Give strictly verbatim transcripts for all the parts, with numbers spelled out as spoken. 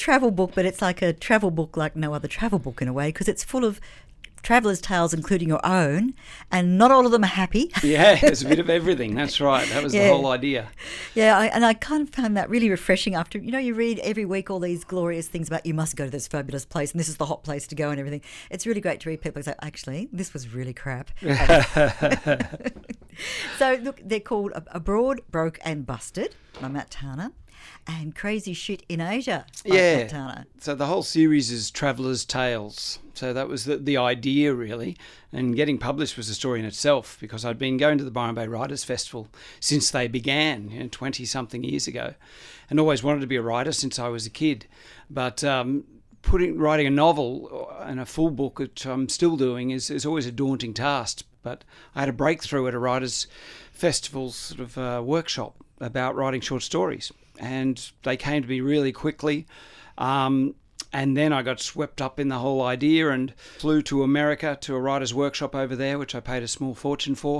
travel book, but it's like a travel book like no other travel book in a way, because it's full of travellers' tales, including your own, and not all of them are happy. Yeah, it's a bit of everything. That's right. That was Yeah. the whole idea. Yeah, I, and I kind of found that really refreshing after, you know, you read every week all these glorious things about you must go to this fabulous place and this is the hot place to go and everything. It's really great to read people say, actually, this was really crap. So, look, they're called Abroad, Broke and Busted by Matt Tanner, and Crazy Shit in Asia by Yeah. Matt Tanner. So the whole series is Travellers' Tales. So that was the, the idea, really. And getting published was a story in itself, because I'd been going to the Byron Bay Writers' Festival since they began, you know, twenty-something years ago, and always wanted to be a writer since I was a kid. But um, putting writing a novel and a full book, which I'm still doing, is, is always a daunting task. But I had a breakthrough at a Writers' Festival sort of uh, workshop about writing short stories, and they came to me really quickly. Um, and then I got swept up in the whole idea and flew to America to a writer's workshop over there, which I paid a small fortune for,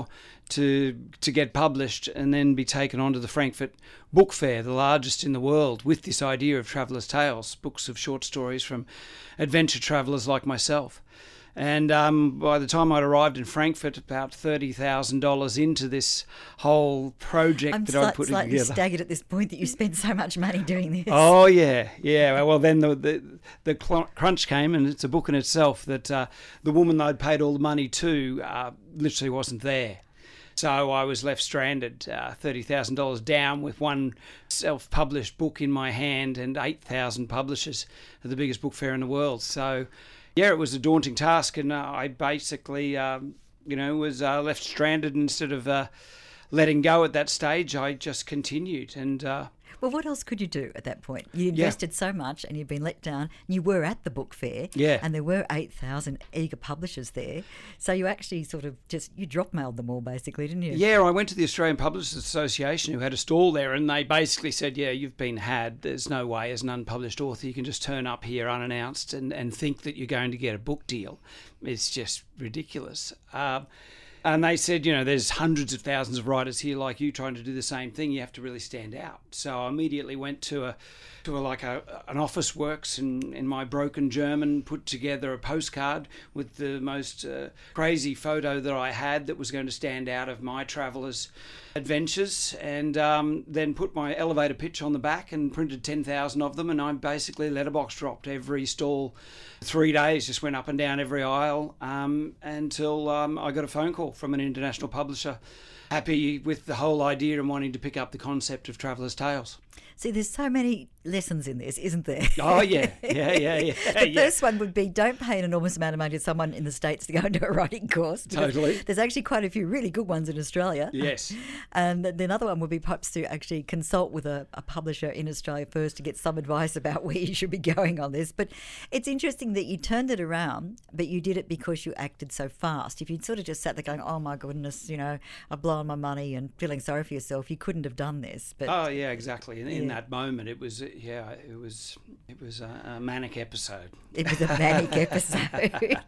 to to get published and then be taken on to the Frankfurt Book Fair, the largest in the world, with this idea of Travellers' Tales, books of short stories from adventure travellers like myself. And um, by the time I'd arrived in Frankfurt, about thirty thousand dollars into this whole project I'm that sli- I'd put slightly together. staggered at this point that you spent so much money doing this. Oh, yeah, yeah. Well, then the the, the cl- crunch came, and it's a book in itself that uh, the woman I'd paid all the money to uh, literally wasn't there. So I was left stranded, uh, thirty thousand dollars down, with one self-published book in my hand and eight thousand publishers at the biggest book fair in the world. So, yeah, it was a daunting task, and uh, I basically, um, you know, was uh, left stranded. Instead of uh, letting go at that stage, I just continued. And uh, Well, what else could you do at that point? You invested so much and you've been let down. And you were at the book fair, Yeah. and there were eight thousand eager publishers there. So you actually sort of just, you drop mailed them all basically, didn't you? yeah, I went to the Australian Publishers Association, who had a stall there, and they basically said, yeah, you've been had. There's no way as an unpublished author you can just turn up here unannounced and, and think that you're going to get a book deal. It's just ridiculous. Um, And they said, you know, there's hundreds of thousands of writers here like you trying to do the same thing. You have to really stand out. So I immediately went to a to a, like a an Office Works, and in my broken German put together a postcard with the most uh, crazy photo that I had that was going to stand out of my travellers' adventures, and um, then put my elevator pitch on the back and printed ten thousand of them, and I basically letterbox dropped every stall. Three days, just went up and down every aisle um, until um, I got a phone call from an international publisher, happy with the whole idea and wanting to pick up the concept of Travellers' Tales. See, there's so many lessons in this, isn't there? Oh, yeah, yeah, yeah, yeah. The yeah. first one would be, don't pay an enormous amount of money to someone in the States to go into a writing course. because Totally. There's actually quite a few really good ones in Australia. Yes. And the another one would be perhaps to actually consult with a, a publisher in Australia first to get some advice about where you should be going on this. But it's interesting that you turned it around, but you did it because you acted so fast. If you'd sort of just sat there going, oh my goodness, you know, I've blown my money and feeling sorry for yourself, you couldn't have done this. But Oh, yeah, exactly. In, in Yeah. that moment, it was, yeah, it was, it was a, a manic episode. it was a manic episode.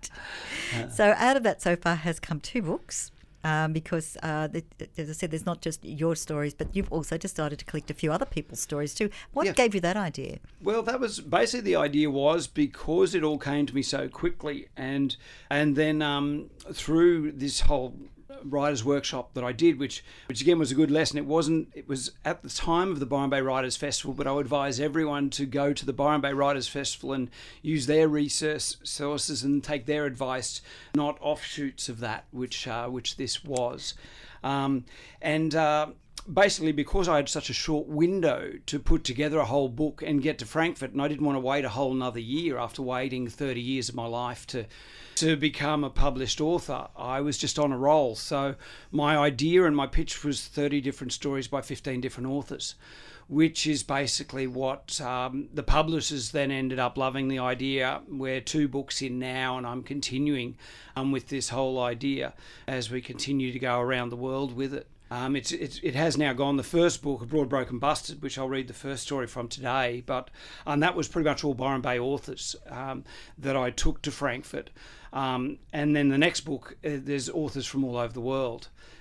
So out of that so far has come two books. Um, because, uh, the, as I said, there's not just your stories, but you've also decided to collect a few other people's stories too. What Yeah. gave you that idea? Well, that was basically the idea was because it all came to me so quickly, and and then um, through this whole writers' workshop that I did, which which again was a good lesson. It wasn't. It was at the time of the Byron Bay Writers Festival, but I would advise everyone to go to the Byron Bay Writers Festival and use their research sources and take their advice, not offshoots of that, which uh, which this was, um, and. Uh, Basically, because I had such a short window to put together a whole book and get to Frankfurt, and I didn't want to wait a whole another year after waiting thirty years of my life to to become a published author, I was just on a roll. So my idea and my pitch was thirty different stories by fifteen different authors, which is basically what um, the publishers then ended up loving the idea. We're two books in now, and I'm continuing um, with this whole idea as we continue to go around the world with it. Um, it's, it's, it has now gone. The first book, Abroad, Broke and Busted, which I'll read the first story from today, but um, that was pretty much all Byron Bay authors um, that I took to Frankfurt. Um, and then the next book, uh, there's authors from all over the world.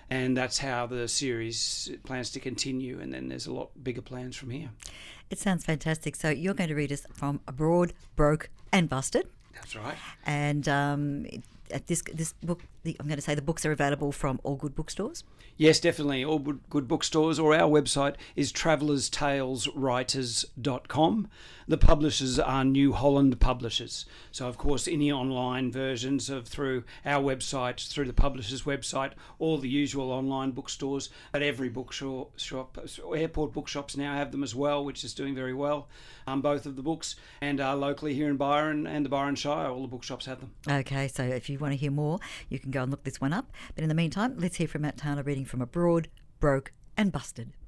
and that's how the series plans to continue. And then there's a lot bigger plans from here. It sounds fantastic. So you're going to read us from Abroad, Broke and Busted. That's right. And um, at this this book, the, I'm going to say the books are available from all good bookstores. Yes, definitely. All good bookstores, or our website is travellers tales writers dot com. The publishers are New Holland Publishers. So, of course, any online versions of through our website, through the publisher's website, all the usual online bookstores. But every bookshop, shop, airport bookshops now have them as well, which is doing very well. Um, both of the books, and uh, locally here in Byron and the Byron Shire, all the bookshops have them. Okay, so if you want to hear more, you can go and look this one up. But in the meantime, let's hear from Matt Taylor reading from Abroad, Broke and Busted.